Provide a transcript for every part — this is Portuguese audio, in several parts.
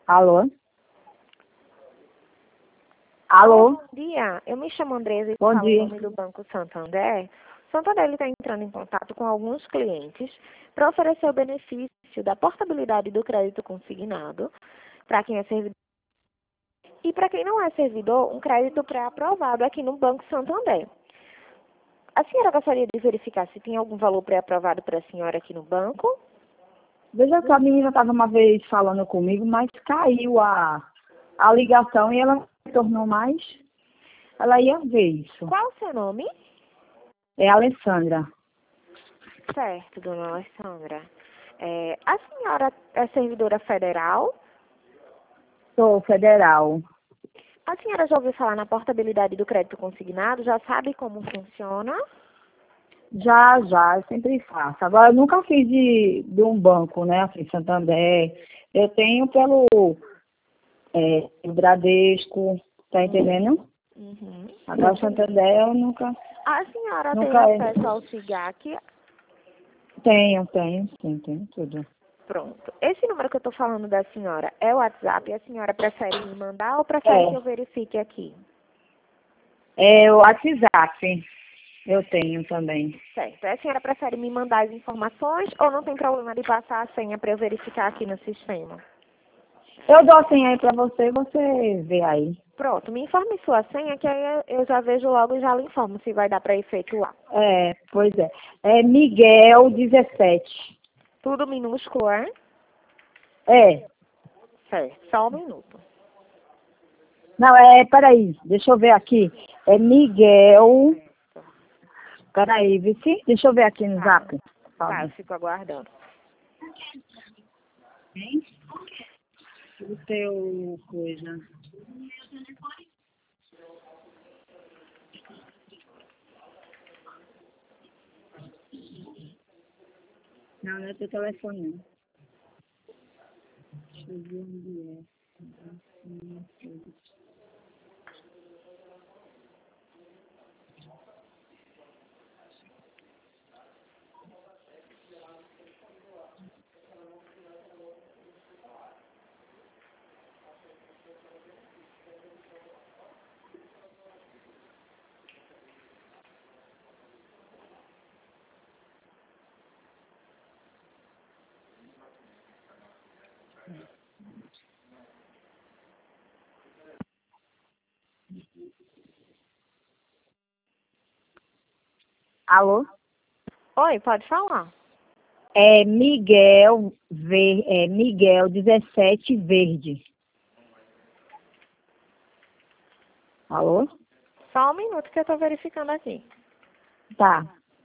Alô? Alô? Bom dia, eu me chamo Andresa e Bom falo dia. em nome do Banco Santander. O Santander está entrando em contato com alguns clientes para oferecer o benefício da portabilidade do crédito consignado para quem é servidor e para quem não é servidor, um crédito pré-aprovado aqui no Banco Santander. A senhora gostaria de verificar se tem algum valor pré-aprovado para a senhora aqui no banco? Veja que a menina estava uma vez falando comigo, mas caiu a ligação e ela não retornou mais. Ela ia ver isso. Qual o seu nome? É a Alessandra. Certo, dona Alessandra. A senhora é servidora federal? Sou federal. A senhora já ouviu falar na portabilidade do crédito consignado? Já sabe como funciona? Já, eu sempre faço. Agora, eu nunca fiz de um banco, né? Assim, Santander. Eu tenho pelo Bradesco, tá entendendo? Uhum. Agora, Santander, eu nunca A senhora tem é. acesso ao SIGAC? Tenho, sim, tenho tudo. Pronto. Esse número que eu estou falando da senhora é o WhatsApp e a senhora prefere me mandar ou prefere que eu verifique aqui? É o WhatsApp. Eu tenho também. Certo. A senhora prefere me mandar as informações ou não tem problema de passar a senha para eu verificar aqui no sistema? Eu dou a senha aí pra você, você vê aí. Pronto, me informe sua senha que aí eu já vejo logo e já lhe informo se vai dar para efetuar. Pois é. É Miguel 17. Tudo minúsculo, é? É. Certo, só um minuto. Não, peraí, deixa eu ver aqui. É Miguel. Peraí, Vici, deixa eu ver aqui no Tá, zap. tá, eu fico aguardando. O teu coisa. Não, não é teu telefone, não. Deixa eu ver onde é. Alô? Oi, pode falar. É Miguel, Miguel 17 Verde. Alô? Só um minuto que eu estou verificando aqui. Tá.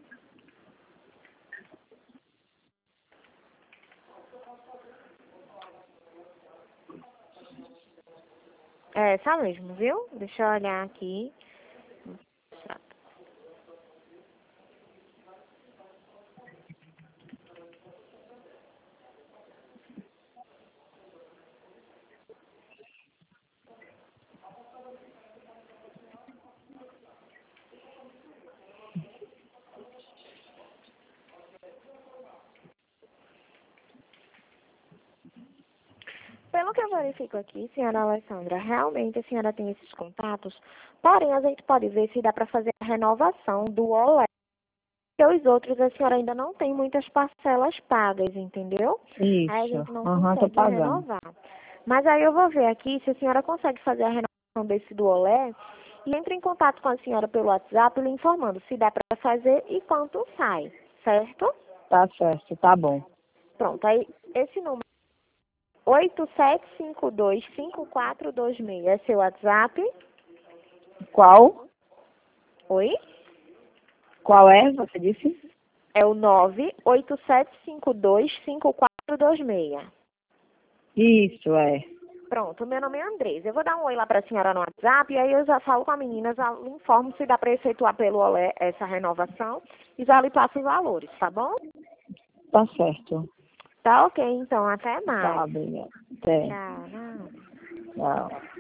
É essa mesmo, viu? Deixa eu olhar aqui. Pelo que eu verifico aqui, senhora Alessandra, realmente a senhora tem esses contatos, porém a gente pode ver se dá para fazer a renovação do OLED, porque os outros a senhora ainda não tem muitas parcelas pagas, entendeu? Aí a Isso. gente não Tô consegue pagando. renovar. Mas aí eu vou ver aqui se a senhora consegue fazer a renovação desse do OLED e entre em contato com a senhora pelo WhatsApp lhe informando se dá para fazer e quanto sai, certo? Tá certo, tá bom. Pronto, aí esse número 87525426 é seu WhatsApp? Qual? Oi? Qual é, você disse? É o 987525426. Isso, Pronto, meu nome é Andresa. Eu vou dar um oi lá para a senhora no WhatsApp e aí eu já falo com a menina, já lhe informo se dá para efetuar pelo Olé essa renovação e já lhe passo os valores, tá bom? Tá certo. Tá ok, então, até Tá, mais. obrigada. Até. Tchau. Tchau.